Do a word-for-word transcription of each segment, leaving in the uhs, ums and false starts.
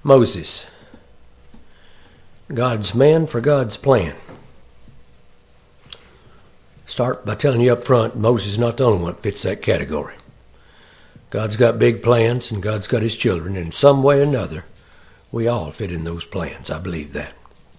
Moses, God's man for God's plan. Start by telling you up front, Moses is not the only one that fits that category. God's got big plans, and God's got his children. In some way or another, we all fit in those plans. I believe that.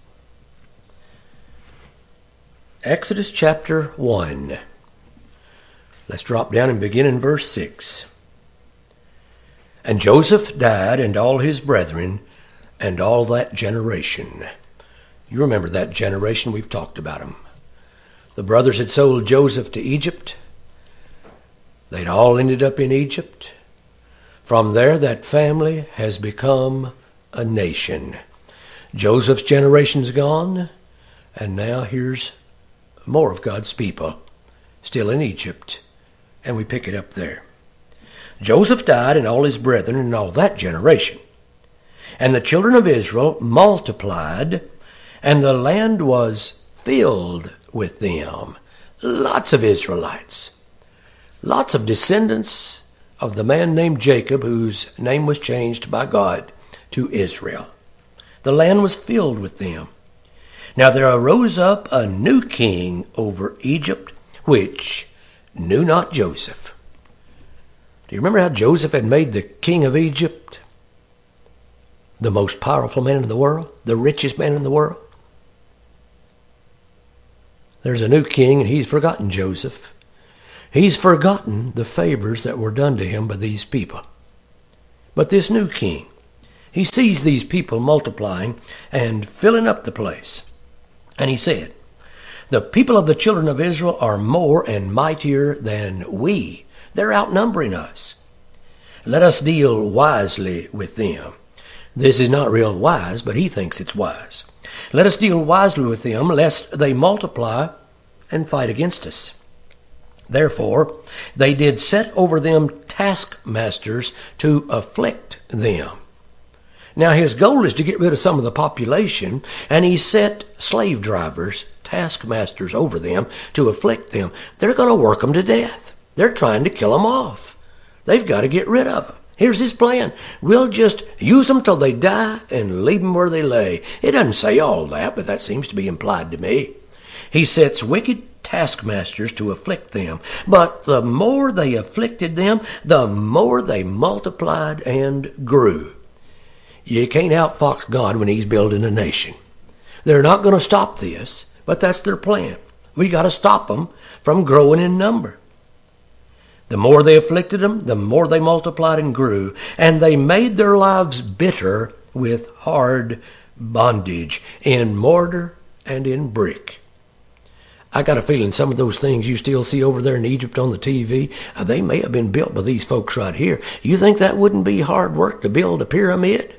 Exodus chapter one. Let's drop down and begin in verse six. And Joseph died, and all his brethren, and all that generation. You remember that generation, we've talked about them. The brothers had sold Joseph to Egypt. They'd all ended up in Egypt. From there, that family has become a nation. Joseph's generation's gone, and now here's more of God's people still in Egypt, and we pick it up there. Joseph died, and all his brethren, and all that generation. And the children of Israel multiplied, and the land was filled with them. Lots of Israelites. Lots of descendants of the man named Jacob, whose name was changed by God to Israel. The land was filled with them. Now there arose up a new king over Egypt, which knew not Joseph. Do you remember how Joseph had made the king of Egypt the most powerful man in the world, the richest man in the world? There's a new king, and he's forgotten Joseph. He's forgotten the favors that were done to him by these people. But this new king, he sees these people multiplying and filling up the place. And he said, the people of the children of Israel are more and mightier than we. They're outnumbering us. Let us deal wisely with them. This is not real wise, but he thinks it's wise. Let us deal wisely with them, lest they multiply and fight against us. Therefore, they did set over them taskmasters to afflict them. Now, his goal is to get rid of some of the population, and he set slave drivers, taskmasters over them to afflict them. They're going to work them to death. They're trying to kill them off. They've got to get rid of them. Here's his plan. We'll just use them till they die and leave them where they lay. It doesn't say all that, but that seems to be implied to me. He sets wicked taskmasters to afflict them. But the more they afflicted them, the more they multiplied and grew. You can't outfox God when he's building a nation. They're not going to stop this, but that's their plan. We got to stop them from growing in number. The more they afflicted them, the more they multiplied and grew, and they made their lives bitter with hard bondage in mortar and in brick. I got a feeling some of those things you still see over there in Egypt on the T V, uh, they may have been built by these folks right here. You think that wouldn't be hard work to build a pyramid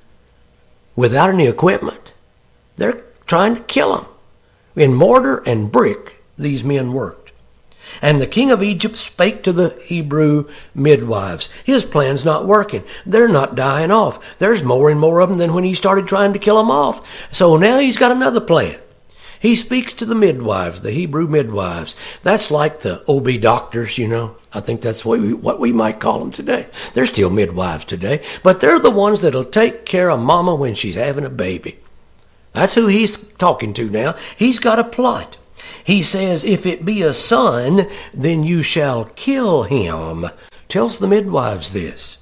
without any equipment? They're trying to kill them. In mortar and brick, these men worked. And the king of Egypt spake to the Hebrew midwives. His plan's not working. They're not dying off. There's more and more of them than when he started trying to kill them off. So now he's got another plan. He speaks to the midwives, the Hebrew midwives. That's like the O B doctors, you know. I think that's what we, what we might call them today. They're still midwives today, but they're the ones that'll take care of mama when she's having a baby. That's who he's talking to now. He's got a plot. He says, if it be a son, then you shall kill him. Tells the midwives this.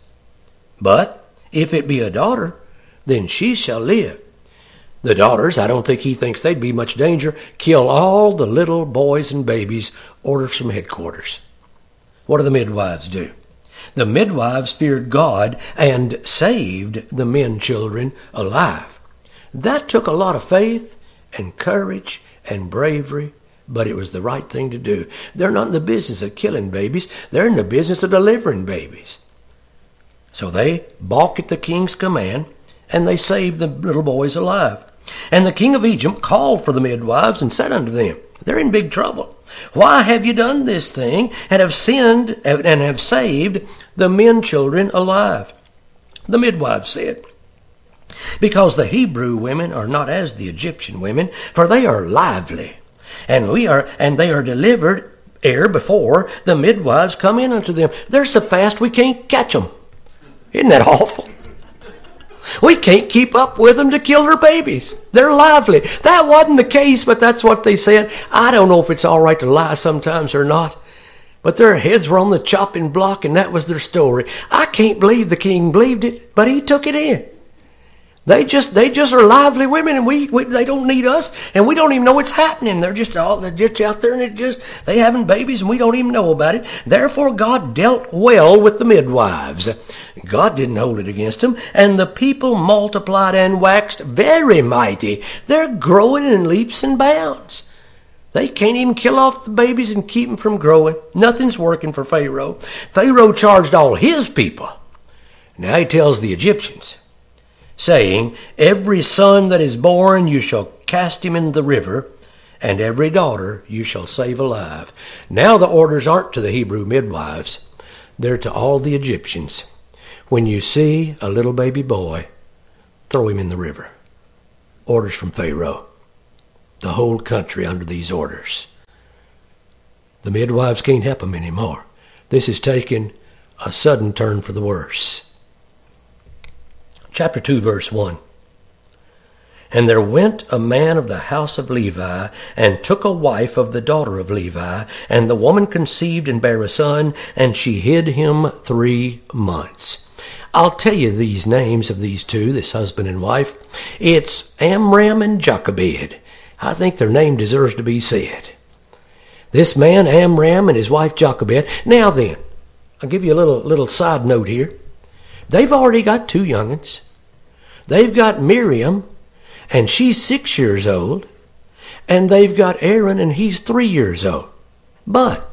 But if it be a daughter, then she shall live. The daughters, I don't think he thinks they'd be much danger. Kill all the little boys and babies. Orders from headquarters. What do the midwives do? The midwives feared God and saved the men children alive. That took a lot of faith and courage and bravery, but it was the right thing to do. They're not in the business of killing babies. They're in the business of delivering babies. So they balk at the king's command, and they save the little boys alive. And the king of Egypt called for the midwives and said unto them, they're in big trouble. Why have you done this thing and have sinned and have saved the men children alive? The midwives said, because the Hebrew women are not as the Egyptian women, for they are lively, and we are, and they are delivered ere before the midwives come in unto them. They're so fast we can't catch them. Isn't that awful? We can't keep up with them to kill their babies. They're lively. That wasn't the case, but that's what they said. I don't know if it's all right to lie sometimes or not. But their heads were on the chopping block, and that was their story. I can't believe the king believed it, but he took it in. They just they just are lively women, and we, we they don't need us, and we don't even know what's happening. They're just all they're just out there, and it just they having babies, and we don't even know about it. Therefore, God dealt well with the midwives. God didn't hold it against them, and the people multiplied and waxed very mighty. They're growing in leaps and bounds. They can't even kill off the babies and keep them from growing. Nothing's working for Pharaoh. Pharaoh charged all his people. Now he tells the Egyptians, saying, every son that is born you shall cast him into the river, and every daughter you shall save alive. Now the orders aren't to the Hebrew midwives. They're to all the Egyptians. When you see a little baby boy, throw him in the river. Orders from Pharaoh. The whole country under these orders. The midwives can't help them anymore. This is taking a sudden turn for the worse. Chapter two, verse one. And there went a man of the house of Levi, and took a wife of the daughter of Levi, and the woman conceived and bare a son, and she hid him three months. I'll tell you these names of these two, this husband and wife. It's Amram and Jochebed. I think their name deserves to be said. This man, Amram, and his wife Jochebed. Now then, I'll give you a little little side note here. They've already got two young'uns. They've got Miriam, and she's six years old. And they've got Aaron, and he's three years old. But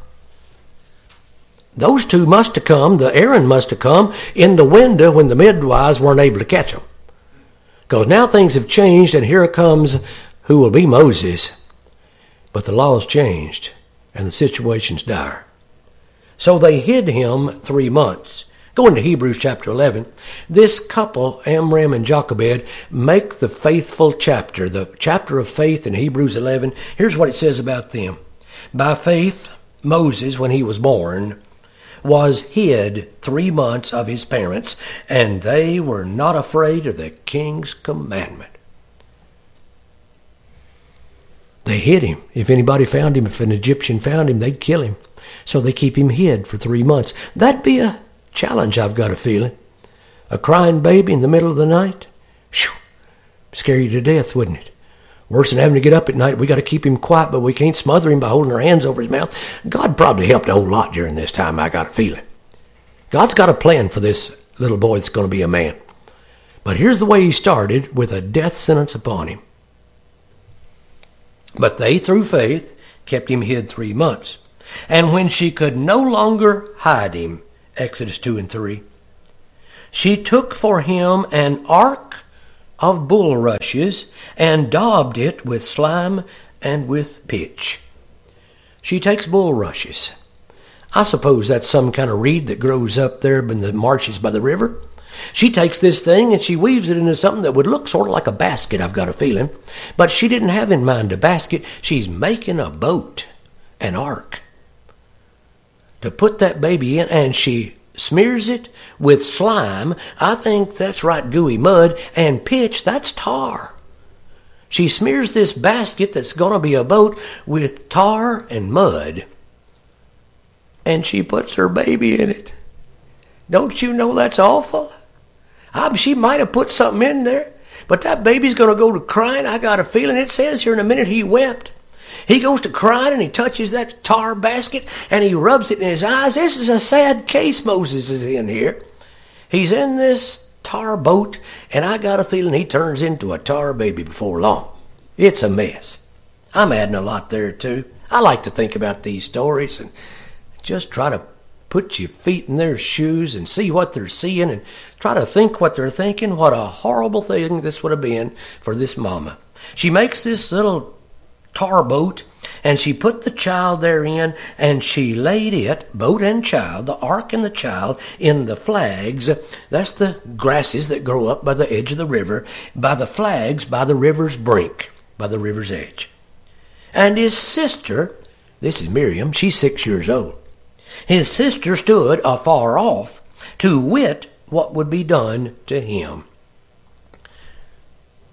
those two must have come, the Aaron must have come in the window when the midwives weren't able to catch them. Because now things have changed, and here comes who will be Moses. But the law's changed, and the situation's dire. So they hid him three months. Going to Hebrews chapter eleven, this couple, Amram and Jochebed, make the faithful chapter, the chapter of faith in Hebrews eleven. Here's what it says about them. By faith, Moses, when he was born, was hid three months of his parents, and they were not afraid of the king's commandment. They hid him. If anybody found him, if an Egyptian found him, they'd kill him. So they keep him hid for three months. That'd be a challenge, I've got a feeling. A crying baby in the middle of the night? Shoo, scare you to death, wouldn't it? Worse than having to get up at night. We got to keep him quiet, but we can't smother him by holding our hands over his mouth. God probably helped a whole lot during this time, I got a feeling. God's got a plan for this little boy that's going to be a man. But here's the way he started, with a death sentence upon him. But they, through faith, kept him hid three months. And when she could no longer hide him, Exodus two and three, she took for him an ark of bulrushes and daubed it with slime and with pitch. She takes bulrushes. I suppose that's some kind of reed that grows up there in the marshes by the river. She takes this thing and she weaves it into something that would look sort of like a basket, I've got a feeling. But she didn't have in mind a basket. She's making a boat, an ark, to put that baby in, and she smears it with slime. I think that's right, gooey mud, and pitch, that's tar. She smears this basket that's going to be a boat with tar and mud, and she puts her baby in it. Don't you know that's awful? I, she might have put something in there, but that baby's going to go to crying. I got a feeling. It says here in a minute he wept. He goes to crying and he touches that tar basket and he rubs it in his eyes. This is a sad case Moses is in here. He's in this tar boat, and I got a feeling he turns into a tar baby before long. It's a mess. I'm adding a lot there too. I like to think about these stories and just try to put your feet in their shoes and see what they're seeing and try to think what they're thinking. What a horrible thing this would have been for this mama. She makes this little tar boat, and she put the child therein, and she laid it, boat and child, the ark and the child, in the flags. That's the grasses that grow up by the edge of the river, by the flags, by the river's brink, by the river's edge. And his sister, this is Miriam, she's six years old. His sister stood afar off to wit what would be done to him.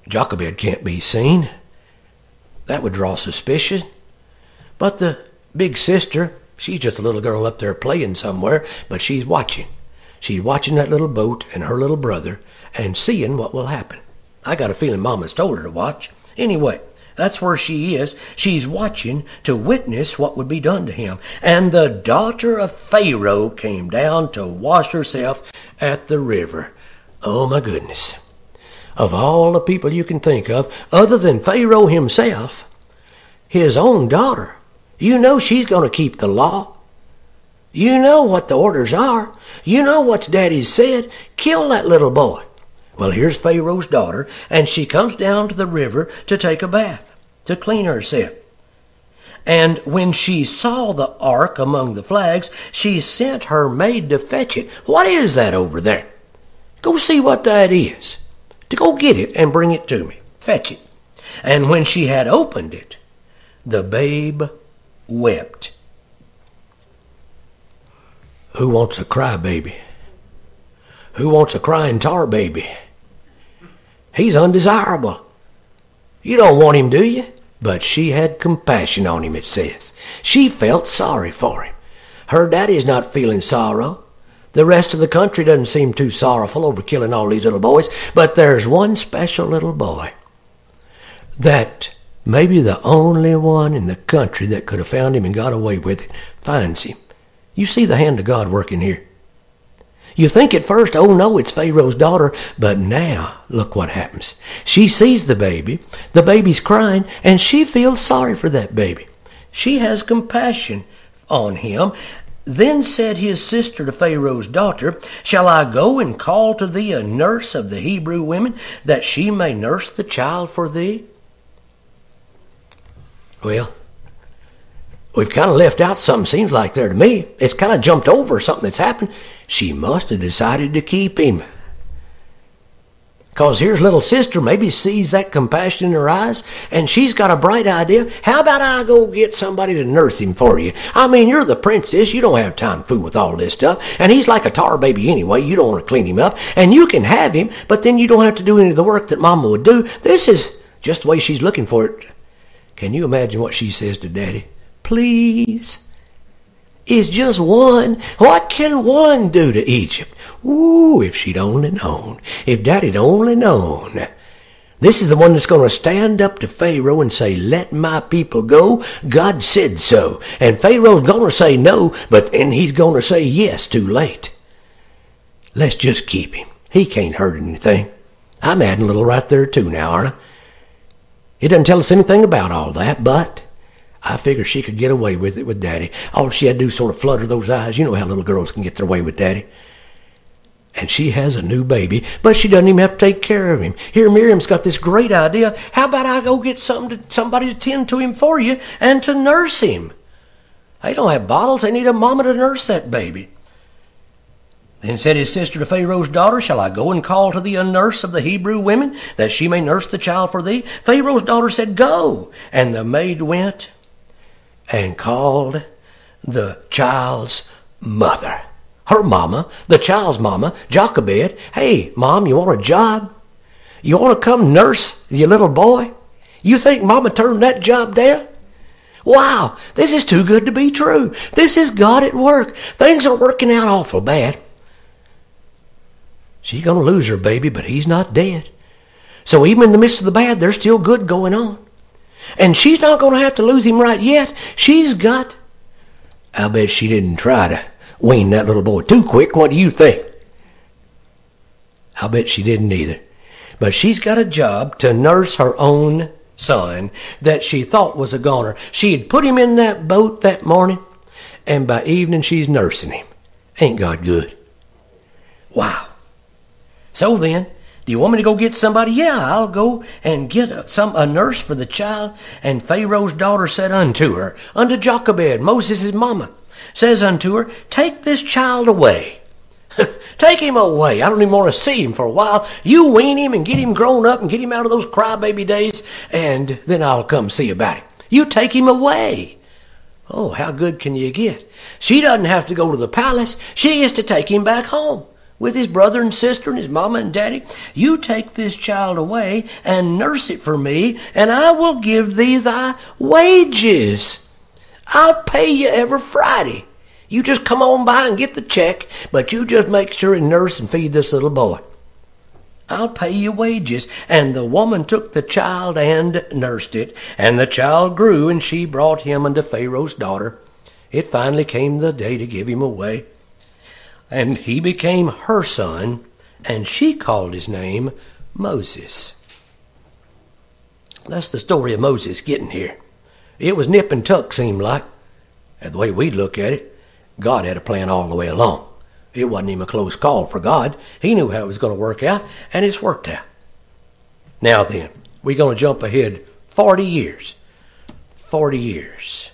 Jochebed can't be seen. That would draw suspicion. But the big sister, she's just a little girl up there playing somewhere, but she's watching. She's watching that little boat and her little brother and seeing what will happen. I got a feeling Mama's told her to watch. Anyway, that's where she is. She's watching to witness what would be done to him. And the daughter of Pharaoh came down to wash herself at the river. Oh, my goodness. Of all the people you can think of, other than Pharaoh himself, his own daughter, you know she's going to keep the law. You know what the orders are. You know what Daddy's said. Kill that little boy. Well, here's Pharaoh's daughter, and she comes down to the river to take a bath, to clean herself. And when she saw the ark among the flags, she sent her maid to fetch it. What is that over there? Go see what that is. To go get it and bring it to me. Fetch it. And when she had opened it, the babe wept. Who wants a crybaby? Who wants a crying tar baby? He's undesirable. You don't want him, do you? But she had compassion on him, it says. She felt sorry for him. Her daddy's not feeling sorrow. The rest of the country doesn't seem too sorrowful over killing all these little boys, but there's one special little boy that maybe the only one in the country that could have found him and got away with it finds him. You see the hand of God working here. You think at first, oh no, it's Pharaoh's daughter, but now look what happens. She sees the baby, the baby's crying, and she feels sorry for that baby. She has compassion on him. Then said his sister to Pharaoh's daughter, shall I go and call to thee a nurse of the Hebrew women, that she may nurse the child for thee? Well, we've kind of left out something, seems like there to me. It's kind of jumped over something that's happened. She must have decided to keep him. Because here's little sister, maybe sees that compassion in her eyes, and she's got a bright idea. How about I go get somebody to nurse him for you? I mean, you're the princess. You don't have time to fool with all this stuff. And he's like a tar baby anyway. You don't want to clean him up. And you can have him, but then you don't have to do any of the work that Mama would do. This is just the way she's looking for it. Can you imagine what she says to Daddy? Please. It's just one. What can one do to Egypt? Ooh, if she'd only known. If Daddy'd only known. This is the one that's going to stand up to Pharaoh and say, let my people go. God said so. And Pharaoh's going to say no, but then he's going to say yes too late. Let's just keep him. He can't hurt anything. I'm adding a little right there too now, aren't I? It doesn't tell us anything about all that, but I figured she could get away with it with Daddy. All she had to do was sort of flutter those eyes. You know how little girls can get their way with Daddy. And she has a new baby, but she doesn't even have to take care of him. Here, Miriam's got this great idea. How about I go get something to, somebody to tend to him for you and to nurse him? They don't have bottles. They need a mama to nurse that baby. Then said his sister to Pharaoh's daughter, shall I go and call to thee a nurse of the Hebrew women, that she may nurse the child for thee? Pharaoh's daughter said, go. And the maid went and called the child's mother. Her mama, the child's mama, Jochebed. Hey, Mom, you want a job? You want to come nurse your little boy? You think Mama turned that job down? Wow, this is too good to be true. This is God at work. Things are working out awful bad. She's going to lose her baby, but he's not dead. So even in the midst of the bad, there's still good going on. And she's not going to have to lose him right yet. She's got... I'll bet she didn't try to wean that little boy too quick. What do you think? I'll bet she didn't either. But she's got a job to nurse her own son that she thought was a goner. She had put him in that boat that morning, and by evening she's nursing him. Ain't God good? Wow. So then, do you want me to go get somebody? Yeah, I'll go and get a, some a nurse for the child. And Pharaoh's daughter said unto her, unto Jochebed, Moses' mama, says unto her, take this child away. Take him away. I don't even want to see him for a while. You wean him and get him grown up and get him out of those crybaby days, and then I'll come see about him. You take him away. Oh, how good can you get? She doesn't have to go to the palace. She has to take him back home. with his brother and sister and his mama and daddy. You take this child away and nurse it for me, and I will give thee thy wages. I'll pay you every Friday. You just come on by and get the check, but you just make sure and nurse and feed this little boy. I'll pay you wages. And the woman took the child and nursed it, and the child grew, and she brought him unto Pharaoh's daughter. It finally came the day to give him away, and he became her son, and she called his name Moses. That's the story of Moses getting here. It was nip and tuck, seemed like. And the way we look at it, God had a plan all the way along. It wasn't even a close call for God. He knew how it was going to work out, and it's worked out. Now then, we're going to jump ahead forty years. forty years.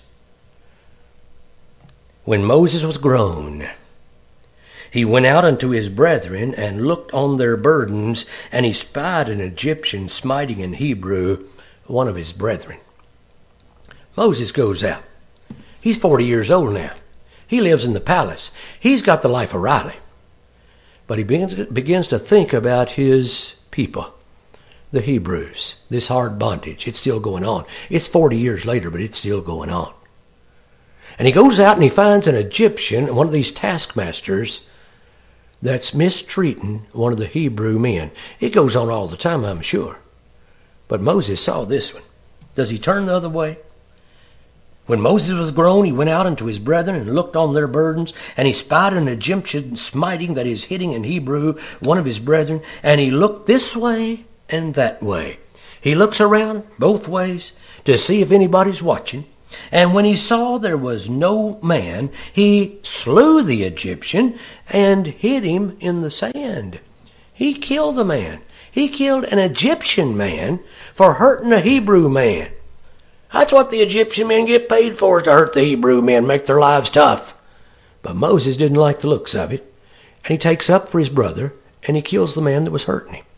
When Moses was grown, he went out unto his brethren and looked on their burdens, and he spied an Egyptian smiting an Hebrew, one of his brethren. Moses goes out. He's forty years old now. He lives in the palace. He's got the life of Riley. But he begins, begins to think about his people, the Hebrews, this hard bondage. It's still going on. It's forty years later, but it's still going on. And he goes out and he finds an Egyptian, one of these taskmasters, that's mistreating one of the Hebrew men. It goes on all the time, I'm sure. But Moses saw this one. Does he turn the other way? When Moses was grown, he went out unto his brethren and looked on their burdens, and he spied an Egyptian smiting, that is, hitting in Hebrew, one of his brethren, and he looked this way and that way. He looks around both ways to see if anybody's watching. And when he saw there was no man, he slew the Egyptian and hid him in the sand. He killed the man. He killed an Egyptian man for hurting a Hebrew man. That's what the Egyptian men get paid for, is to hurt the Hebrew men, make their lives tough. But Moses didn't like the looks of it, and he takes up for his brother, and he kills the man that was hurting him.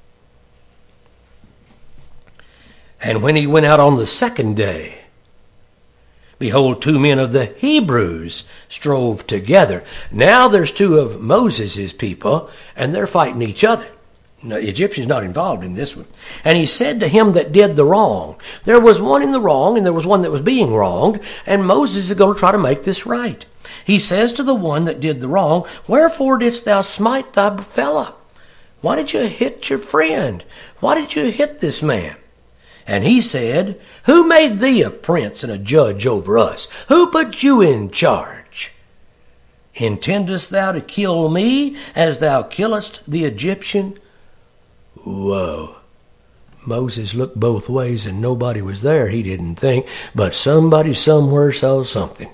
And when he went out on the second day, behold, two men of the Hebrews strove together. Now there's two of Moses' people, and they're fighting each other. No, the Egyptian's not involved in this one. And he said to him that did the wrong, there was one in the wrong, and there was one that was being wronged, and Moses is going to try to make this right. He says to the one that did the wrong, wherefore didst thou smite thy fellow? Why did you hit your friend? Why did you hit this man? And he said, who made thee a prince and a judge over us? Who put you in charge? Intendest thou to kill me as thou killest the Egyptian? Whoa. Moses looked both ways and nobody was there, he didn't think, but somebody somewhere saw something.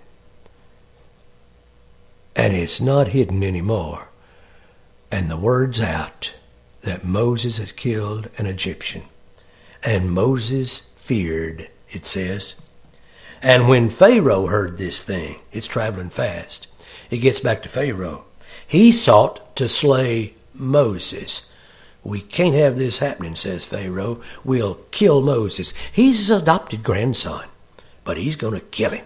And it's not hidden anymore. And the word's out that Moses has killed an Egyptian. And Moses feared, it says. And when Pharaoh heard this thing, it's traveling fast, it gets back to Pharaoh. He sought to slay Moses. We can't have this happening, says Pharaoh. We'll kill Moses. He's his adopted grandson, but he's going to kill him.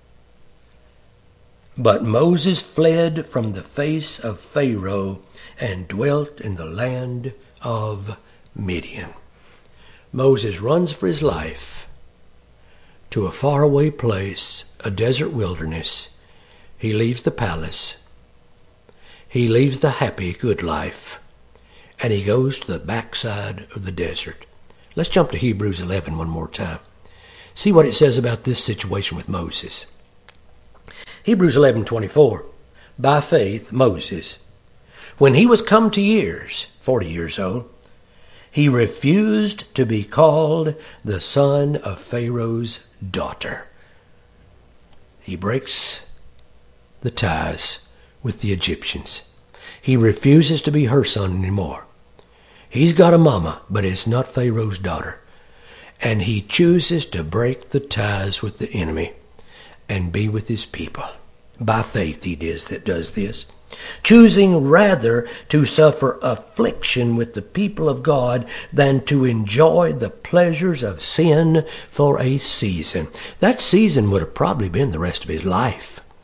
But Moses fled from the face of Pharaoh and dwelt in the land of Midian. Moses runs for his life to a faraway place, a desert wilderness. He leaves the palace. He leaves the happy, good life. And he goes to the backside of the desert. Let's jump to Hebrews eleven one more time. See what it says about this situation with Moses. Hebrews eleven twenty-four. By faith, Moses, when he was come to years, forty years old, he refused to be called the son of Pharaoh's daughter. He breaks the ties with the Egyptians. He refuses to be her son anymore. He's got a mama, but it's not Pharaoh's daughter. And he chooses to break the ties with the enemy and be with his people. By faith he does, that does this. Choosing rather to suffer affliction with the people of God than to enjoy the pleasures of sin for a season. That season would have probably been the rest of his life.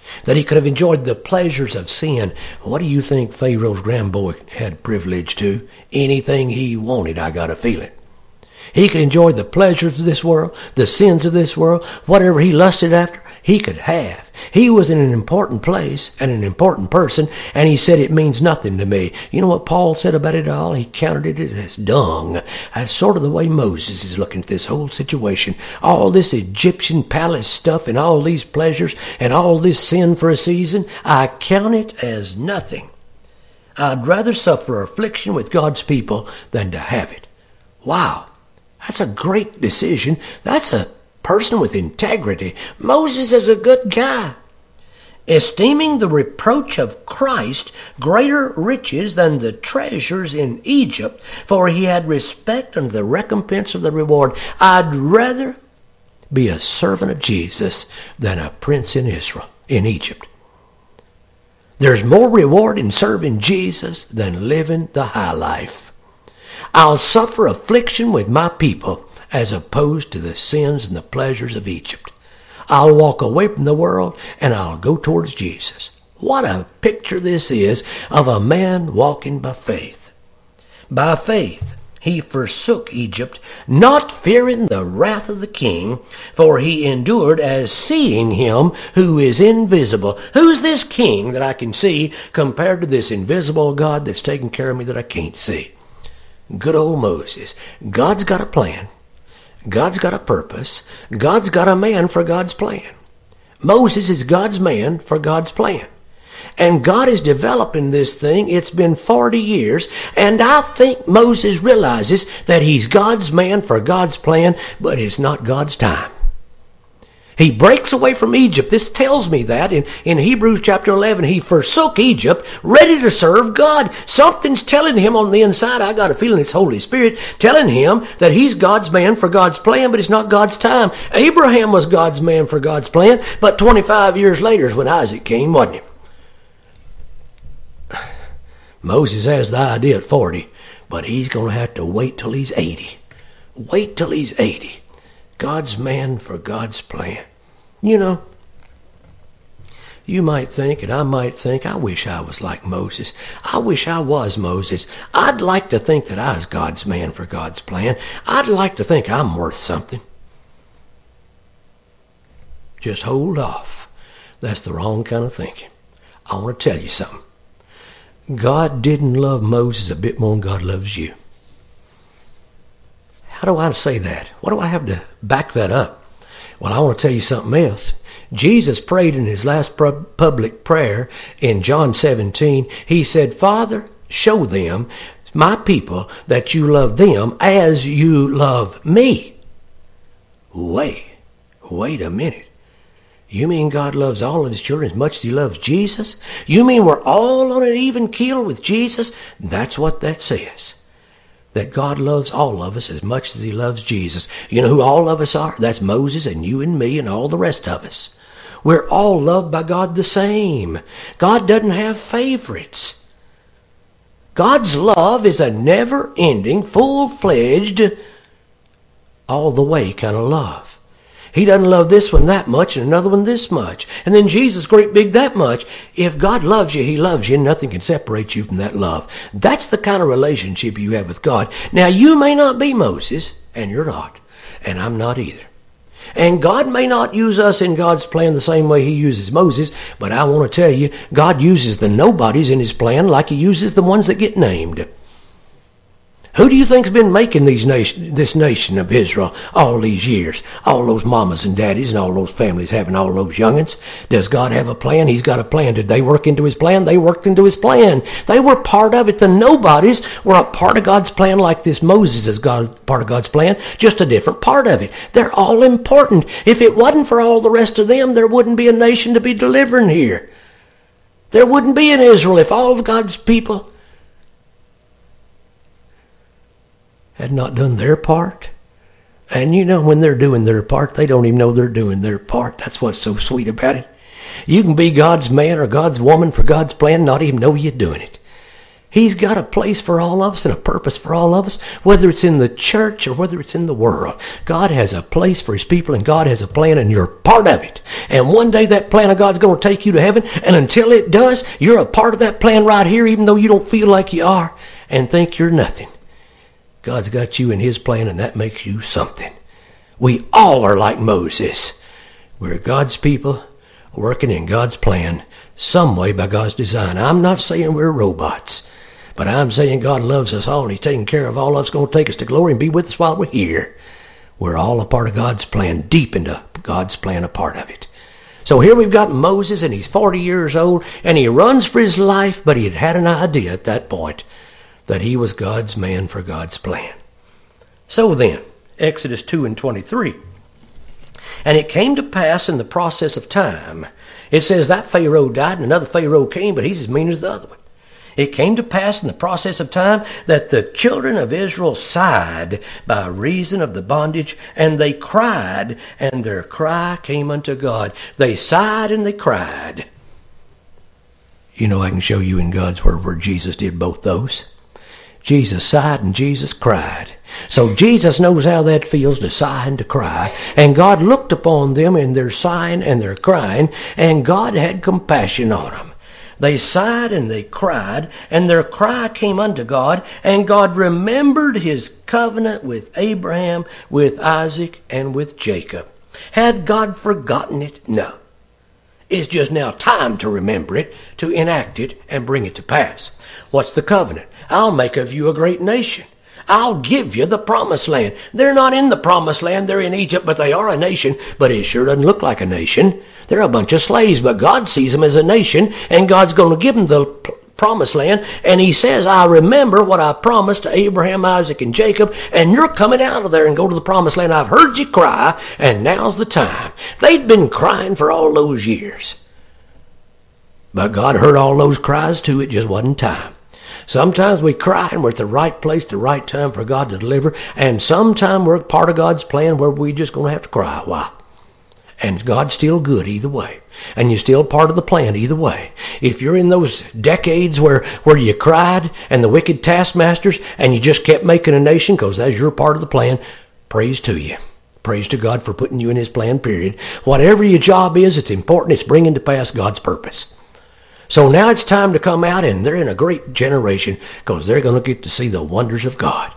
that he could have enjoyed the pleasures of sin. What do you think Pharaoh's grandboy had privilege to? Anything he wanted, I got a feeling. He could enjoy the pleasures of this world, the sins of this world, whatever he lusted after, he could have. He was in an important place and an important person, and he said, it means nothing to me. You know what Paul said about it all? He counted it as dung. That's sort of the way Moses is looking at this whole situation. All this Egyptian palace stuff and all these pleasures and all this sin for a season, I count it as nothing. I'd rather suffer affliction with God's people than to have it. Wow. That's a great decision. That's a person with integrity. Moses is a good guy. Esteeming the reproach of Christ greater riches than the treasures in Egypt, for he had respect unto the recompense of the reward. I'd rather be a servant of Jesus than a prince in Israel, in Egypt. There's more reward in serving Jesus than living the high life. I'll suffer affliction with my people as opposed to the sins and the pleasures of Egypt. I'll walk away from the world and I'll go towards Jesus. What a picture this is of a man walking by faith. By faith, he forsook Egypt, not fearing the wrath of the king, for he endured as seeing him who is invisible. Who's this king that I can see compared to this invisible God that's taking care of me that I can't see? Good old Moses. God's got a plan. God's got a purpose. God's got a man for God's plan. Moses is God's man for God's plan. And God is developing this thing. It's been forty years. And I think Moses realizes that he's God's man for God's plan, but it's not God's time. He breaks away from Egypt. This tells me that in, in Hebrews chapter eleven, he forsook Egypt, ready to serve God. Something's telling him on the inside, I got a feeling it's Holy Spirit, telling him that he's God's man for God's plan, but it's not God's time. Abraham was God's man for God's plan, but twenty-five years later is when Isaac came, wasn't he? Moses has the idea at forty, but he's going to have to wait till he's eighty. Wait till he's eighty. God's man for God's plan. You know, you might think, and I might think, I wish I was like Moses. I wish I was Moses. I'd like to think that I was God's man for God's plan. I'd like to think I'm worth something. Just hold off. That's the wrong kind of thinking. I want to tell you something. God didn't love Moses a bit more than God loves you. How do I say that? What do I have to back that up? Well, I want to tell you something else. Jesus prayed in his last public prayer in John seventeen. He said, Father, show them, my people, that you love them as you love me. Wait, wait a minute. You mean God loves all of his children as much as he loves Jesus? You mean we're all on an even keel with Jesus? That's what that says. That God loves all of us as much as he loves Jesus. You know who all of us are? That's Moses and you and me and all the rest of us. We're all loved by God the same. God doesn't have favorites. God's love is a never-ending, full-fledged, all-the-way kind of love. He doesn't love this one that much and another one this much. And then Jesus great big that much. If God loves you, he loves you, and nothing can separate you from that love. That's the kind of relationship you have with God. Now, you may not be Moses, and you're not, and I'm not either. And God may not use us in God's plan the same way he uses Moses, but I want to tell you, God uses the nobodies in his plan like he uses the ones that get named. Who do you think's been making these nation, this nation of Israel all these years? All those mamas and daddies and all those families having all those youngins. Does God have a plan? He's got a plan. Did they work into his plan? They worked into his plan. They were part of it. The nobodies were a part of God's plan like this Moses is God, part of God's plan, just a different part of it. They're all important. If it wasn't for all the rest of them, there wouldn't be a nation to be delivering here. There wouldn't be an Israel if all of God's people had not done their part. And you know, when they're doing their part, they don't even know they're doing their part. That's what's so sweet about it. You can be God's man or God's woman for God's plan, not even know you're doing it. He's got a place for all of us and a purpose for all of us, whether it's in the church or whether it's in the world. God has a place for his people, and God has a plan, and you're part of it. And one day that plan of God's going to take you to heaven, and until it does, you're a part of that plan right here, even though you don't feel like you are and think you're nothing. God's got you in his plan, and that makes you something. We all are like Moses. We're God's people working in God's plan some way by God's design. I'm not saying we're robots. But I'm saying God loves us all, and he's taking care of all of us, going to take us to glory and be with us while we're here. We're all a part of God's plan, deep into God's plan, a part of it. So here we've got Moses, and he's forty years old, and he runs for his life, but he had had an idea at that point that he was God's man for God's plan. So then, Exodus two and twenty-three. And it came to pass in the process of time, it says that Pharaoh died, and another Pharaoh came, but he's as mean as the other one. It came to pass in the process of time that the children of Israel sighed by reason of the bondage, and they cried, and their cry came unto God. They sighed and they cried. You know, I can show you in God's word where Jesus did both those. Jesus sighed and Jesus cried. So Jesus knows how that feels, to sigh and to cry. And God looked upon them in their sighing and their crying, and God had compassion on them. They sighed and they cried, and their cry came unto God, and God remembered his covenant with Abraham, with Isaac, and with Jacob. Had God forgotten it? No. It's just now time to remember it, to enact it, and bring it to pass. What's the covenant? I'll make of you a great nation. I'll give you the promised land. They're not in the promised land. They're in Egypt, but they are a nation. But it sure doesn't look like a nation. They're a bunch of slaves, but God sees them as a nation, and God's going to give them the promised land. And he says, I remember what I promised to Abraham, Isaac, and Jacob, and you're coming out of there and go to the promised land. I've heard you cry, and now's the time. They'd been crying for all those years. But God heard all those cries too. It just wasn't time. Sometimes we cry and we're at the right place, the right time for God to deliver. And sometimes we're part of God's plan where we're just going to have to cry a while. And God's still good either way. And you're still part of the plan either way. If you're in those decades where, where you cried and the wicked taskmasters and you just kept making a nation because that's your part of the plan, praise to you. Praise to God for putting you in his plan, period. Whatever your job is, it's important. It's bringing to pass God's purpose. So now it's time to come out, and they're in a great generation because they're going to get to see the wonders of God.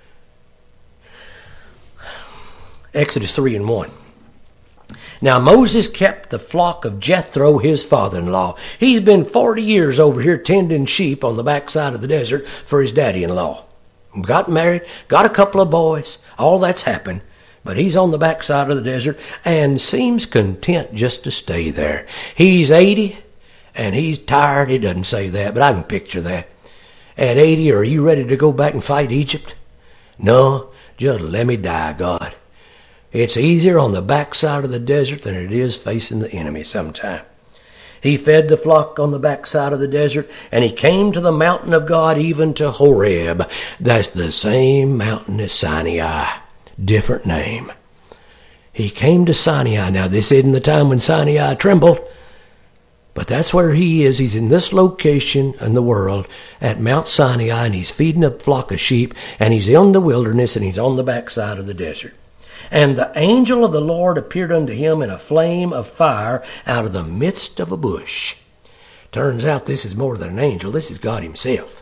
Exodus three and one. Now Moses kept the flock of Jethro, his father-in-law. He's been forty years over here tending sheep on the backside of the desert for his daddy-in-law. Got married, got a couple of boys, all that's happened. But he's on the backside of the desert and seems content just to stay there. He's eighty. And he's tired. He doesn't say that, but I can picture that. At eighty, are you ready to go back and fight Egypt? No, just let me die, God. It's easier on the backside of the desert than it is facing the enemy sometime. He fed the flock on the backside of the desert, and he came to the mountain of God, even to Horeb. That's the same mountain as Sinai. Different name. He came to Sinai. Now, this isn't the time when Sinai trembled. But that's where he is. He's in this location in the world at Mount Sinai, and he's feeding a flock of sheep, and he's in the wilderness, and he's on the backside of the desert. And the angel of the Lord appeared unto him in a flame of fire out of the midst of a bush. Turns out this is more than an angel. This is God himself.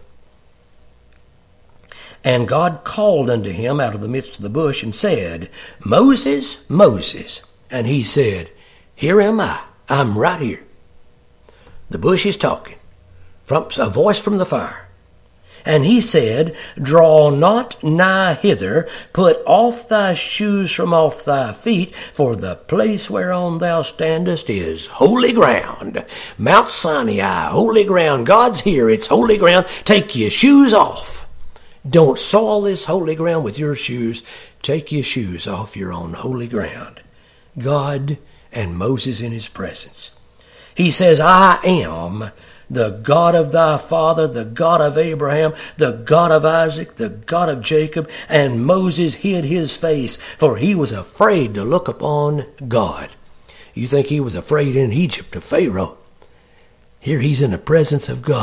And God called unto him out of the midst of the bush and said, Moses, Moses. And he said, Here am I. I'm right here. The bush is talking, from a voice from the fire. And he said, Draw not nigh hither, put off thy shoes from off thy feet, for the place whereon thou standest is holy ground. Mount Sinai, holy ground. God's here, it's holy ground. Take your shoes off. Don't soil this holy ground with your shoes. Take your shoes off. You're on holy ground. God and Moses in his presence. He says, I am the God of thy father, the God of Abraham, the God of Isaac, the God of Jacob. And Moses hid his face, for he was afraid to look upon God. You think he was afraid in Egypt of Pharaoh? Here he's in the presence of God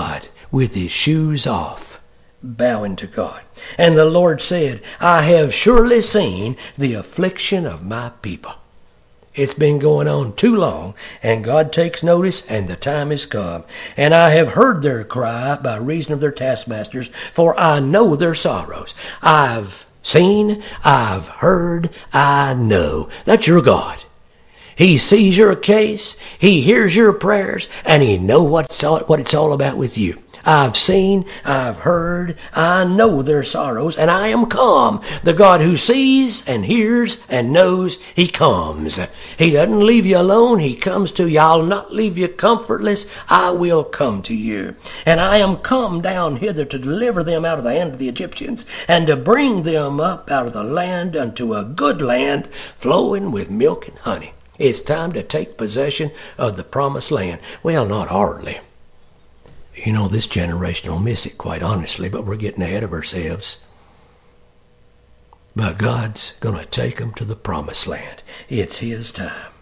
with his shoes off, bowing to God. And the Lord said, I have surely seen the affliction of my people. It's been going on too long, and God takes notice, and the time is come. And I have heard their cry by reason of their taskmasters, for I know their sorrows. I've seen, I've heard, I know. That's your God. He sees your case, he hears your prayers, and he knows what's all, what it's all about with you. I've seen, I've heard, I know their sorrows, and I am come. The God who sees and hears and knows, he comes. He doesn't leave you alone, he comes to you. I'll not leave you comfortless, I will come to you. And I am come down hither to deliver them out of the hand of the Egyptians, and to bring them up out of the land unto a good land, flowing with milk and honey. It's time to take possession of the promised land. Well, not hardly. You know, this generation will miss it, quite honestly, but we're getting ahead of ourselves. But God's going to take them to the promised land. It's his time.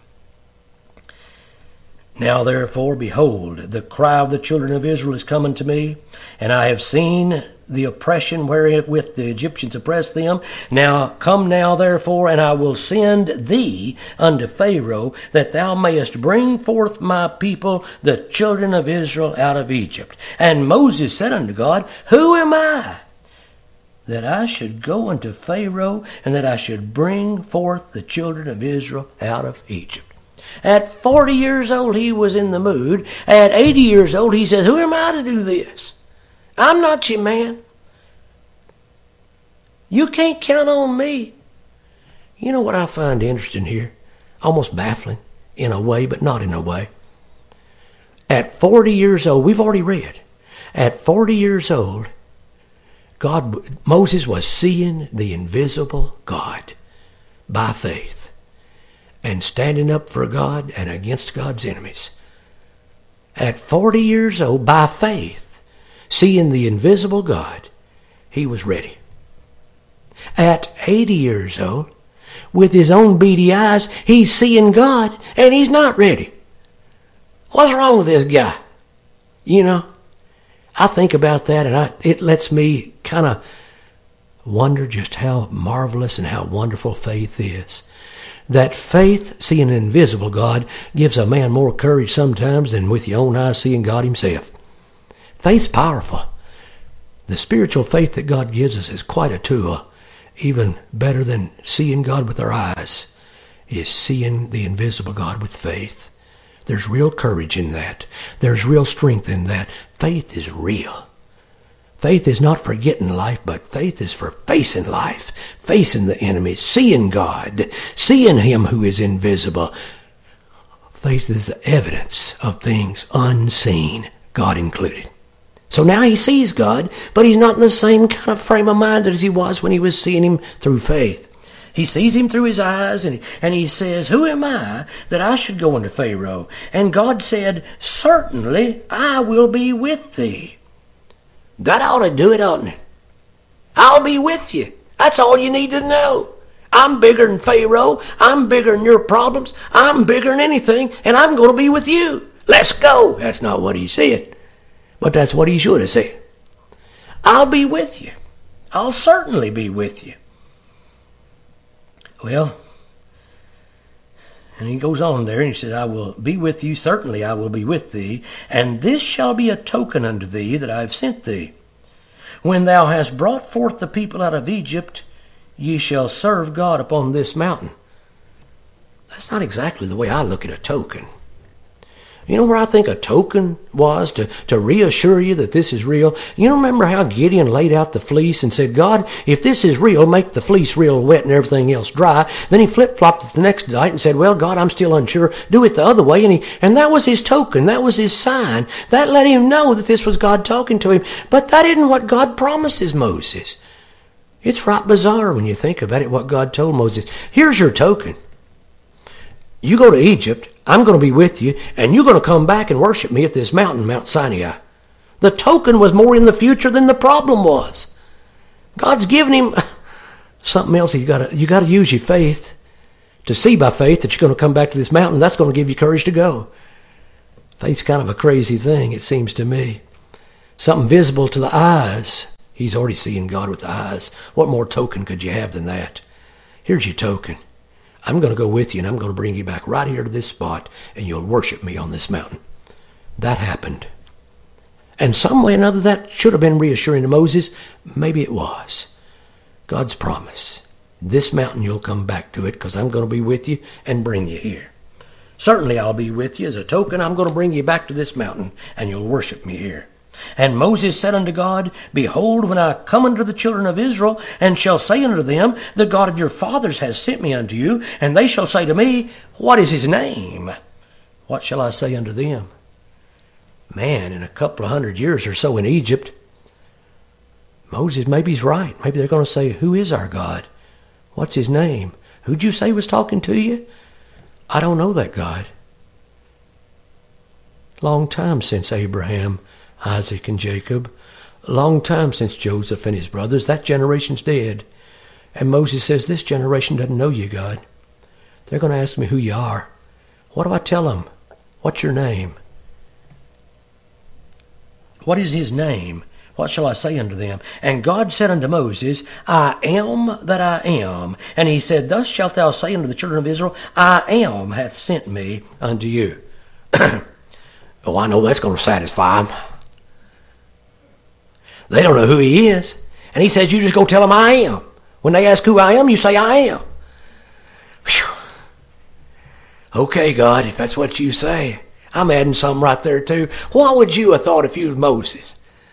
Now, therefore, behold, the cry of the children of Israel is coming to me, and I have seen the oppression wherewith the Egyptians oppressed them. Now come now, therefore, and I will send thee unto Pharaoh, that thou mayest bring forth my people, the children of Israel, out of Egypt. And Moses said unto God, Who am I, that I should go unto Pharaoh, and that I should bring forth the children of Israel out of Egypt? At forty years old, he was in the mood. At eighty years old, he says, Who am I to do this? I'm not your man. You can't count on me. You know what I find interesting here? Almost baffling in a way, but not in a way. At forty years old, we've already read, at forty years old, God, Moses was seeing the invisible God by faith and standing up for God and against God's enemies. At forty years old, by faith, seeing the invisible God, he was ready. At eighty years old, with his own beady eyes, he's seeing God, and he's not ready. What's wrong with this guy? You know, I think about that, and I, it lets me kind of wonder just how marvelous and how wonderful faith is. That faith, seeing an invisible God, gives a man more courage sometimes than with your own eyes seeing God himself. Faith's powerful. The spiritual faith that God gives us is quite a tool. Even better than seeing God with our eyes is seeing the invisible God with faith. There's real courage in that. There's real strength in that. Faith is real. Faith is not for getting life, but faith is for facing life, facing the enemy, seeing God, seeing him who is invisible. Faith is the evidence of things unseen, God included. So now he sees God, but he's not in the same kind of frame of mind as he was when he was seeing him through faith. He sees him through his eyes, and, and he says, Who am I that I should go unto Pharaoh? And God said, Certainly I will be with thee. That ought to do it, oughtn't it? I'll be with you. That's all you need to know. I'm bigger than Pharaoh. I'm bigger than your problems. I'm bigger than anything, and I'm going to be with you. Let's go. That's not what he said. But that's what he should have said. I'll be with you. I'll certainly be with you. Well, and he goes on there and he said, I will be with you, certainly I will be with thee, and this shall be a token unto thee that I have sent thee. When thou hast brought forth the people out of Egypt, ye shall serve God upon this mountain. That's not exactly the way I look at a token. You know where I think a token was to, to reassure you that this is real? You remember how Gideon laid out the fleece and said, God, if this is real, make the fleece real wet and everything else dry. Then he flip-flopped it the next night and said, well, God, I'm still unsure. Do it the other way. And, he, and that was his token. That was his sign. That let him know that this was God talking to him. But that isn't what God promises Moses. It's right bizarre when you think about it, what God told Moses. Here's your token. You go to Egypt, I'm going to be with you, and you're going to come back and worship me at this mountain, Mount Sinai. The token was more in the future than the problem was. God's given him something else. He's got to, you got to use your faith to see by faith that you're going to come back to this mountain. That's going to give you courage to go. Faith's kind of a crazy thing, it seems to me. Something visible to the eyes. He's already seeing God with the eyes. What more token could you have than that? Here's your token. I'm going to go with you, and I'm going to bring you back right here to this spot, and you'll worship me on this mountain. That happened. And some way or another, that should have been reassuring to Moses. Maybe it was. God's promise. This mountain, you'll come back to it, because I'm going to be with you and bring you here. Certainly I'll be with you. As a token, I'm going to bring you back to this mountain, and you'll worship me here. And Moses said unto God, Behold, when I come unto the children of Israel, and shall say unto them, The God of your fathers has sent me unto you, and they shall say to me, What is his name? What shall I say unto them? Man, in a couple of hundred years or so in Egypt, Moses, maybe he's right. Maybe they're going to say, Who is our God? What's his name? Who'd you say was talking to you? I don't know that God. Long time since Abraham, Isaac, and Jacob. Long time since Joseph and his brothers. That generation's dead. And Moses says, This generation doesn't know you, God. They're going to ask me who you are. What do I tell them? What's your name? What is his name? What shall I say unto them? And God said unto Moses, I am that I am. And he said, Thus shalt thou say unto the children of Israel, I am hath sent me unto you. Oh, I know that's going to satisfy them. They don't know who he is. And he says, you just go tell them I am. When they ask who I am, you say I am. Whew. Okay, God, if that's what you say. I'm adding something right there too. What would you have thought if you was Moses?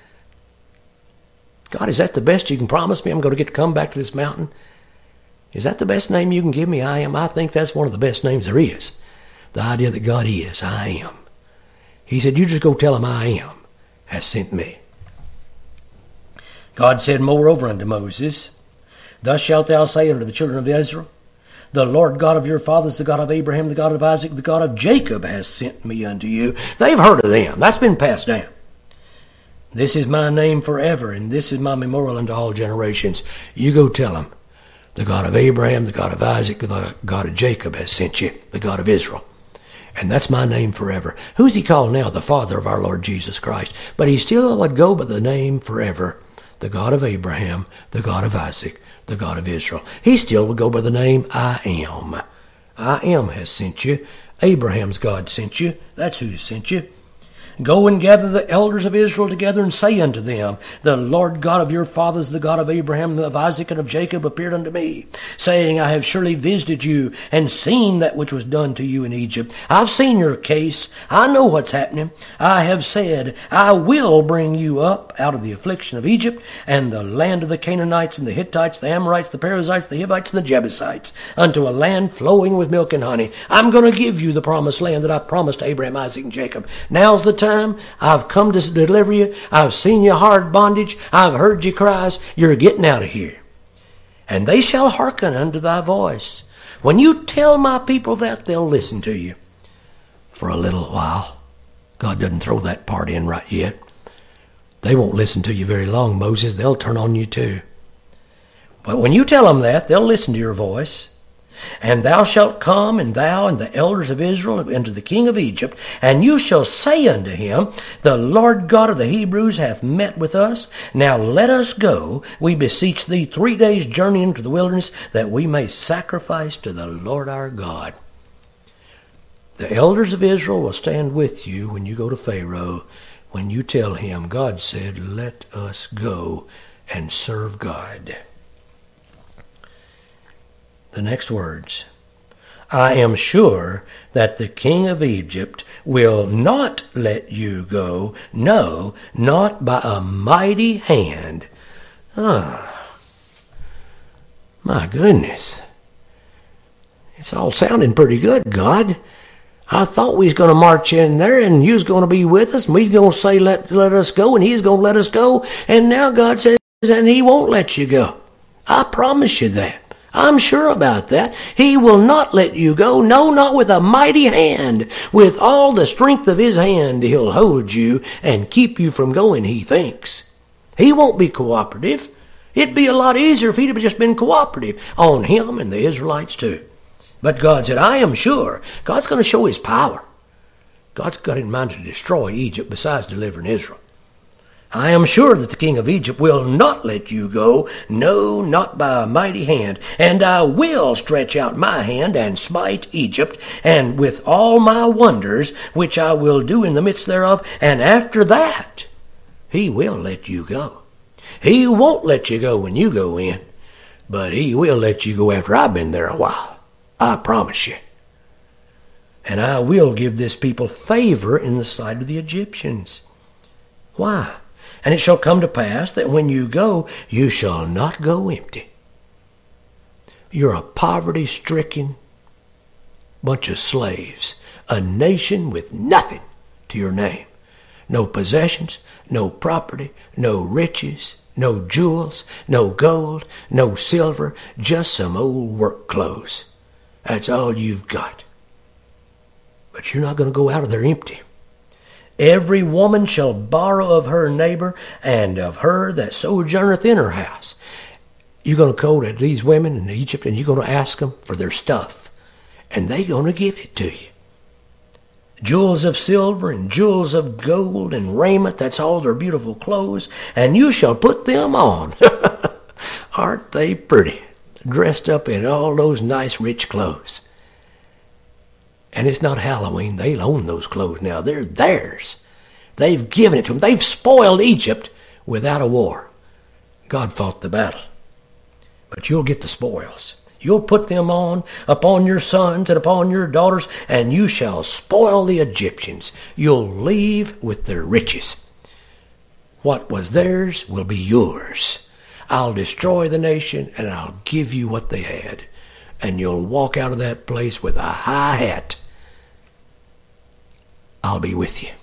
God, is that the best you can promise me? I'm going to get to come back to this mountain. Is that the best name you can give me? I am. I think that's one of the best names there is. The idea that God is, I am. He said, you just go tell him I am has sent me. God said moreover unto Moses, Thus shalt thou say unto the children of Israel, The Lord God of your fathers, the God of Abraham, the God of Isaac, the God of Jacob has sent me unto you. They've heard of them. That's been passed down. This is my name forever, and this is my memorial unto all generations. You go tell them, the God of Abraham, the God of Isaac, the God of Jacob has sent you, the God of Israel. And that's my name forever. Who's he called now? The Father of our Lord Jesus Christ. But he still would go by the name forever, the God of Abraham, the God of Isaac, the God of Israel. He still would go by the name I am. I am has sent you. Abraham's God sent you. That's who sent you. Go and gather the elders of Israel together and say unto them, The Lord God of your fathers, the God of Abraham, of Isaac, and of Jacob appeared unto me, saying, I have surely visited you and seen that which was done to you in Egypt. I've seen your case. I know what's happening. I have said, I will bring you up out of the affliction of Egypt and the land of the Canaanites and the Hittites, the Amorites, the Perizzites, the Hivites, and the Jebusites, unto a land flowing with milk and honey. I'm going to give you the promised land that I promised to Abraham, Isaac, and Jacob. Now's the time. Time. I've come to deliver you. I've seen your hard bondage. I've heard your cries. You're getting out of here. And they shall hearken unto thy voice. When you tell my people that, they'll listen to you for a little while. God doesn't throw that part in right yet. They won't listen to you very long, Moses. They'll turn on you too. But when you tell them that, they'll listen to your voice. And thou shalt come, and thou and the elders of Israel, unto the king of Egypt, and you shall say unto him, The Lord God of the Hebrews hath met with us. Now let us go, we beseech thee, three days' journey into the wilderness, that we may sacrifice to the Lord our God. The elders of Israel will stand with you when you go to Pharaoh, when you tell him, God said, let us go and serve God. The next words, I am sure that the king of Egypt will not let you go, no, not by a mighty hand. Ah, my goodness. It's all sounding pretty good, God. I thought we was going to march in there and you was going to be with us and we was going to say, let, let us go, and he's going to let us go. And now God says, and he won't let you go. I promise you that. I'm sure about that. He will not let you go. No, not with a mighty hand. With all the strength of his hand, he'll hold you and keep you from going, he thinks. He won't be cooperative. It'd be a lot easier if he'd have just been cooperative on him and the Israelites too. But God said, I am sure. God's going to show his power. God's got in mind to destroy Egypt besides delivering Israel. I am sure that the king of Egypt will not let you go, no, not by a mighty hand. And I will stretch out my hand and smite Egypt, and with all my wonders, which I will do in the midst thereof, and after that he will let you go. He won't let you go when you go in, but he will let you go after I've been there a while. I promise you. And I will give this people favor in the sight of the Egyptians. Why? And it shall come to pass that when you go, you shall not go empty. You're a poverty-stricken bunch of slaves, a nation with nothing to your name. No possessions, no property, no riches, no jewels, no gold, no silver, just some old work clothes. That's all you've got. But you're not going to go out of there empty. Every woman shall borrow of her neighbor and of her that sojourneth in her house. You're going to go to these women in Egypt and you're going to ask them for their stuff. And they're going to give it to you. Jewels of silver and jewels of gold and raiment, that's all their beautiful clothes. And you shall put them on. Aren't they pretty? Dressed up in all those nice rich clothes. And it's not Halloween. They own those clothes now. They're theirs. They've given it to them. They've spoiled Egypt without a war. God fought the battle. But you'll get the spoils. You'll put them on upon your sons and upon your daughters, and you shall spoil the Egyptians. You'll leave with their riches. What was theirs will be yours. I'll destroy the nation, and I'll give you what they had. And you'll walk out of that place with a high hat. I'll be with you.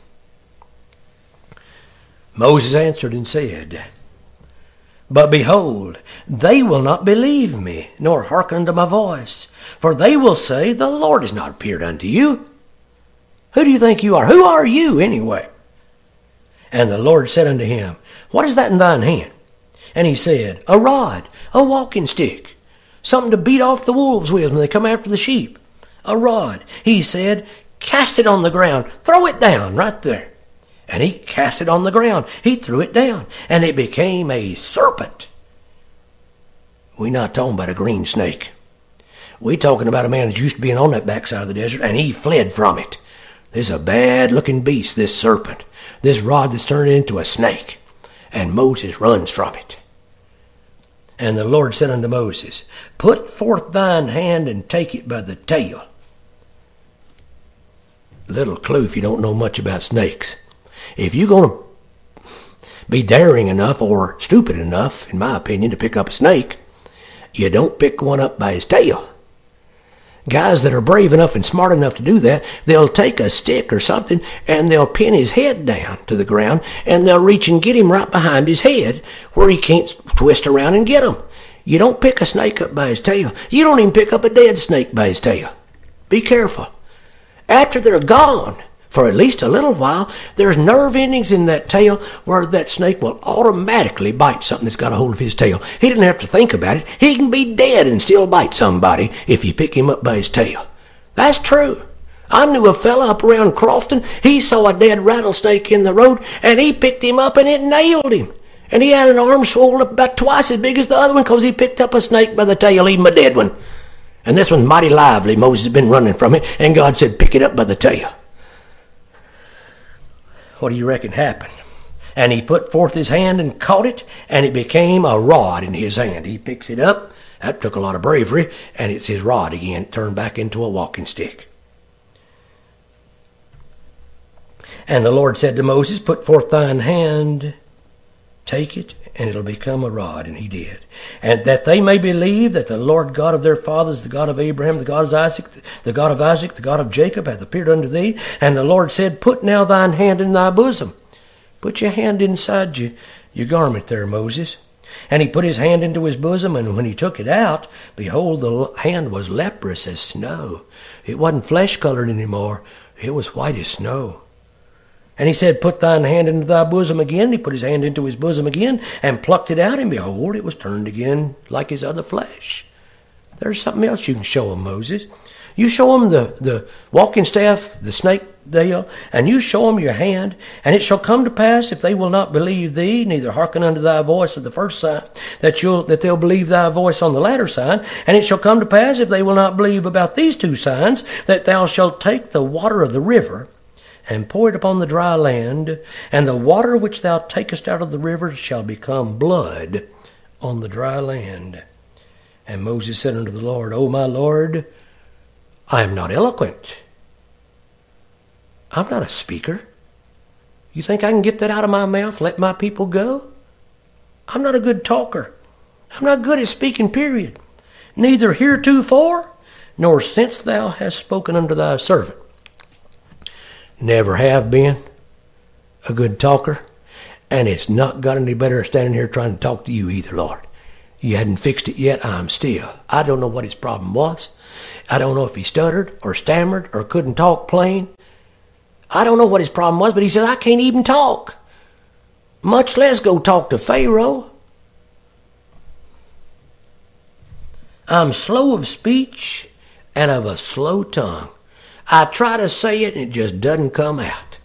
Moses answered and said, But behold, they will not believe me, nor hearken unto my voice. For they will say, The Lord has not appeared unto you. Who do you think you are? Who are you anyway? And the Lord said unto him, What is that in thine hand? And he said, A rod, a walking stick. Something to beat off the wolves with when they come after the sheep. A rod. He said, Cast it on the ground. Throw it down right there. And he cast it on the ground. He threw it down. And it became a serpent. We're not talking about a green snake. We're talking about a man that used to be on that backside of the desert, and he fled from it. This is a bad-looking beast, this serpent. This rod that's turned into a snake. And Moses runs from it. And the Lord said unto Moses, Put forth thine hand and take it by the tail. Little clue if you don't know much about snakes. If you're going to be daring enough or stupid enough, in my opinion, to pick up a snake, you don't pick one up by his tail. Guys that are brave enough and smart enough to do that, they'll take a stick or something and they'll pin his head down to the ground and they'll reach and get him right behind his head where he can't twist around and get him. You don't pick a snake up by his tail. You don't even pick up a dead snake by his tail. Be careful. After they're gone, for at least a little while, there's nerve endings in that tail where that snake will automatically bite something that's got a hold of his tail. He doesn't have to think about it. He can be dead and still bite somebody if you pick him up by his tail. That's true. I knew a fella up around Crofton. He saw a dead rattlesnake in the road, and he picked him up and it nailed him. And he had an arm swollen up about twice as big as the other one because he picked up a snake by the tail, even a dead one. And this one's mighty lively. Moses had been running from it, and God said, pick it up by the tail. What do you reckon happened? And he put forth his hand and caught it, and it became a rod in his hand. He picks it up. That took a lot of bravery, and it's his rod again. It turned back into a walking stick. And the Lord said to Moses, Put forth thine hand, take it, and it'll become a rod. And he did. And that they may believe that the Lord God of their fathers, the God of Abraham, the God of Isaac, the God of Isaac, the God of Jacob, hath appeared unto thee. And the Lord said, Put now thine hand in thy bosom. Put your hand inside your, your garment there, Moses. And he put his hand into his bosom, and when he took it out, behold, the hand was leprous as snow. It wasn't flesh-colored anymore. It was white as snow. And he said, Put thine hand into thy bosom again. He put his hand into his bosom again and plucked it out, and behold, it was turned again like his other flesh. There's something else you can show him, Moses. You show them the, the walking staff, the snake deal, and you show them your hand, and it shall come to pass, if they will not believe thee, neither hearken unto thy voice of the first sign, that you'll that they'll believe thy voice on the latter sign. And it shall come to pass, if they will not believe about these two signs, that thou shalt take the water of the river, and pour it upon the dry land, and the water which thou takest out of the river shall become blood on the dry land. And Moses said unto the Lord, O my Lord, I am not eloquent. I'm not a speaker. You think I can get that out of my mouth, let my people go? I'm not a good talker. I'm not good at speaking, period. Neither heretofore, nor since thou hast spoken unto thy servant. Never have been a good talker, and it's not got any better standing here trying to talk to you either, Lord. You hadn't fixed it yet, I'm still. I don't know what his problem was. I don't know if he stuttered or stammered or couldn't talk plain. I don't know what his problem was, but he said, I can't even talk, much less go talk to Pharaoh. I'm slow of speech and of a slow tongue. I try to say it and it just doesn't come out.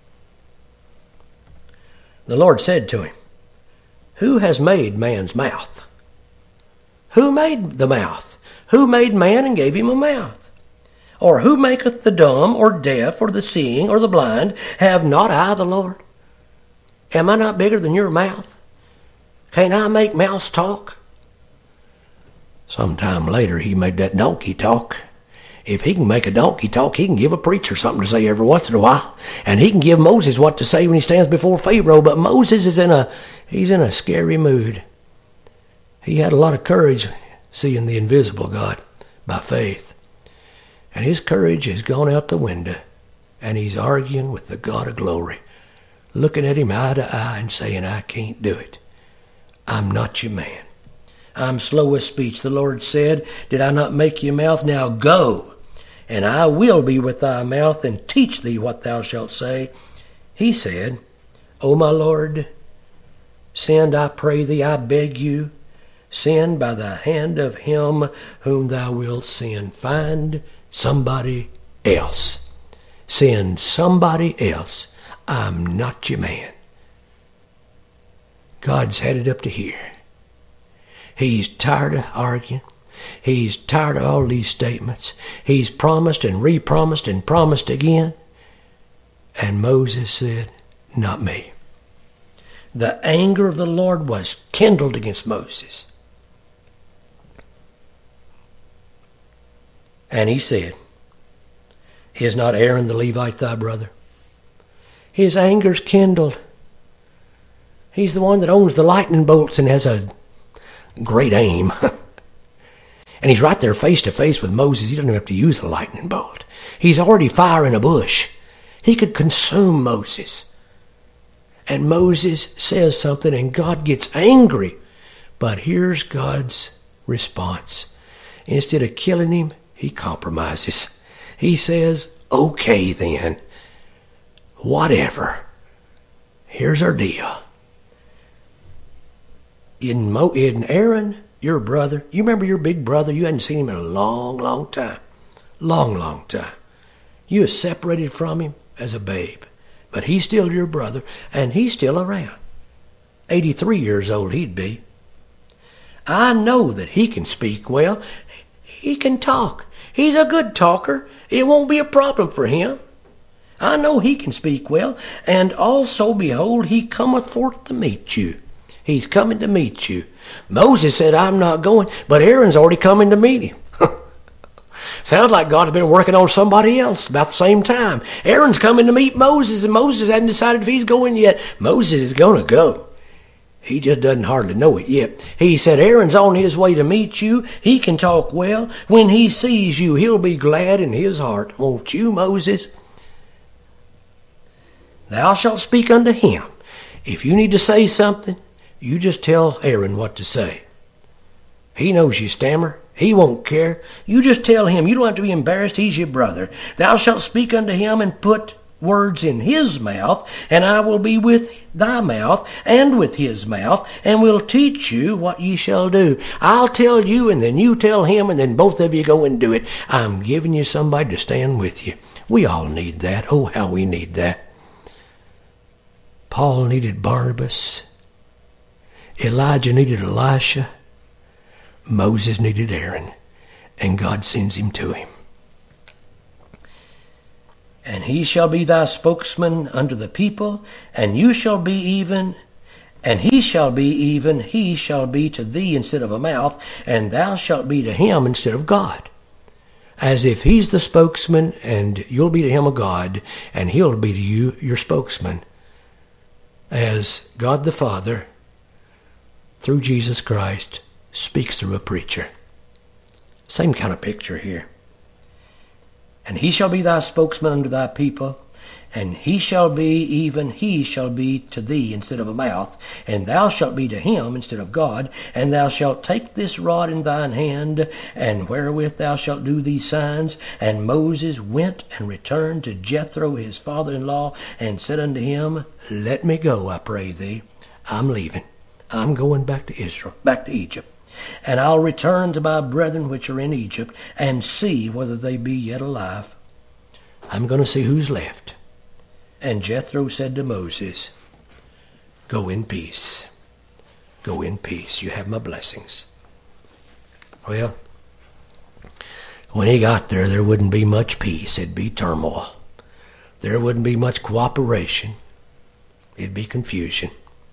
The Lord said to him, Who has made man's mouth? Who made the mouth? Who made man and gave him a mouth? Or who maketh the dumb or deaf or the seeing or the blind? Have not I the Lord? Am I not bigger than your mouth? Can't I make mouths talk? Sometime later he made that donkey talk. If he can make a donkey talk, he can give a preacher something to say every once in a while. And he can give Moses what to say when he stands before Pharaoh. But Moses is in a, he's in a scary mood. He had a lot of courage seeing the invisible God by faith. And his courage has gone out the window. And he's arguing with the God of glory, looking at him eye to eye and saying, I can't do it. I'm not your man. I'm slow of speech. The Lord said, Did I not make your mouth? Now go, and I will be with thy mouth and teach thee what thou shalt say. He said, O my Lord, send, I pray thee, I beg you, send by the hand of him whom thou wilt send. Find somebody else. Send somebody else. I'm not your man. God's had it up to here. He's tired of arguing. He's tired of all these statements. He's promised and re-promised and promised again. And Moses said, not me. The anger of the Lord was kindled against Moses. And he said, Is not Aaron the Levite thy brother? His anger's kindled. He's the one that owns the lightning bolts and has a great aim. And he's right there face to face with Moses. He doesn't even have to use a lightning bolt. He's already firing a bush. He could consume Moses. And Moses says something and God gets angry. But here's God's response. Instead of killing him, he compromises. He says, okay then, whatever. Here's our deal. In, Mo, in Aaron, your brother, you remember your big brother? You hadn't seen him in a long, long time. Long, long time. You were separated from him as a babe. But he's still your brother, and he's still around. eighty-three years old he'd be. I know that he can speak well. He can talk. He's a good talker. It won't be a problem for him. I know he can speak well. And also, behold, he cometh forth to meet you. He's coming to meet you. Moses said, I'm not going, but Aaron's already coming to meet him. Sounds like God's been working on somebody else about the same time. Aaron's coming to meet Moses, and Moses hasn't decided if he's going yet. Moses is going to go. He just doesn't hardly know it yet. He said, Aaron's on his way to meet you. He can talk well. When he sees you, he'll be glad in his heart. Won't you, Moses? Thou shalt speak unto him. If you need to say something, you just tell Aaron what to say. He knows you stammer. He won't care. You just tell him. You don't have to be embarrassed. He's your brother. Thou shalt speak unto him and put words in his mouth, and I will be with thy mouth and with his mouth, and will teach you what ye shall do. I'll tell you, and then you tell him, and then both of you go and do it. I'm giving you somebody to stand with you. We all need that. Oh, how we need that. Paul needed Barnabas. Elijah needed Elisha. Moses needed Aaron. And God sends him to him. And he shall be thy spokesman unto the people, and you shall be even, and he shall be even, he shall be to thee instead of a mouth, and thou shalt be to him instead of God. As if he's the spokesman, and you'll be to him a God, and he'll be to you your spokesman. As God the Father, through Jesus Christ, speaks through a preacher. Same kind of picture here. And he shall be thy spokesman unto thy people, and he shall be, even he shall be to thee instead of a mouth, and thou shalt be to him instead of God, and thou shalt take this rod in thine hand, and wherewith thou shalt do these signs. And Moses went and returned to Jethro his father-in-law, and said unto him, Let me go, I pray thee. I'm leaving. I'm going back to Israel, back to Egypt. And I'll return to my brethren which are in Egypt, and see whether they be yet alive. I'm going to see who's left. And Jethro said to Moses, Go in peace. Go in peace. You have my blessings. Well, when he got there, there wouldn't be much peace. It'd be turmoil. There wouldn't be much cooperation. It'd be confusion.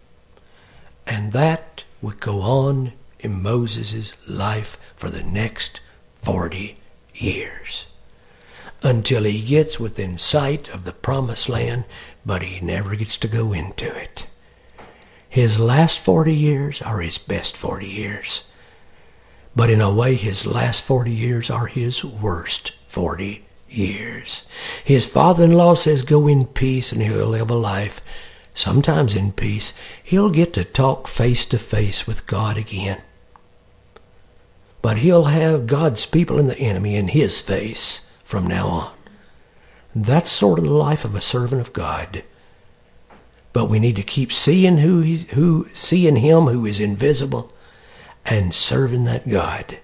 And that would go on in Moses' life for the next forty years. Until he gets within sight of the promised land, but he never gets to go into it. His last forty years are his best forty years. But in a way, his last forty years are his worst forty years. His father-in-law says, Go in peace, and he'll live a life. Sometimes in peace, he'll get to talk face to face with God again. But he'll have God's people and the enemy in his face from now on. That's sort of the life of a servant of God. But we need to keep seeing who he's, who seeing him who is invisible, and serving that God.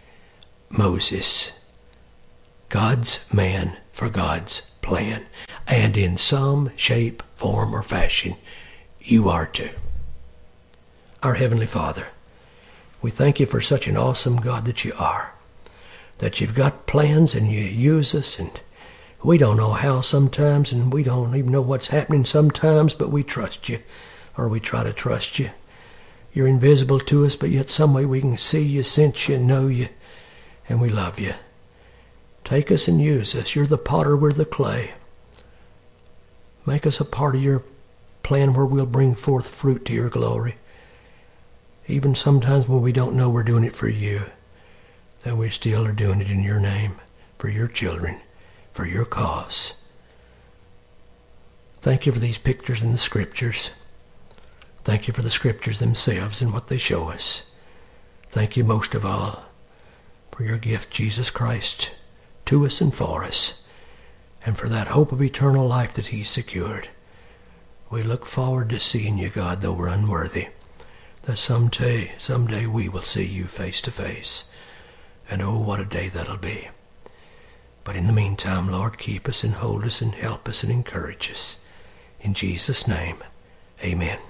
Moses, God's man for God's plan. And in some shape, form, or fashion, you are too. Our Heavenly Father, we thank you for such an awesome God that you are. That you've got plans and you use us, and we don't know how sometimes, and we don't even know what's happening sometimes, but we trust you, or we try to trust you. You're invisible to us, but yet some way we can see you, sense you, know you, and we love you. Take us and use us. You're the potter, we're the clay. Make us a part of your plan where we'll bring forth fruit to your glory. Even sometimes when we don't know we're doing it for you, that we still are doing it in your name, for your children, for your cause. Thank you for these pictures in the scriptures. Thank you for the scriptures themselves and what they show us. Thank you most of all for your gift, Jesus Christ, to us and for us, and for that hope of eternal life that he secured. We look forward to seeing you, God, though we're unworthy, that someday, someday we will see you face to face. And oh, what a day that'll be. But in the meantime, Lord, keep us and hold us and help us and encourage us. In Jesus' name, amen.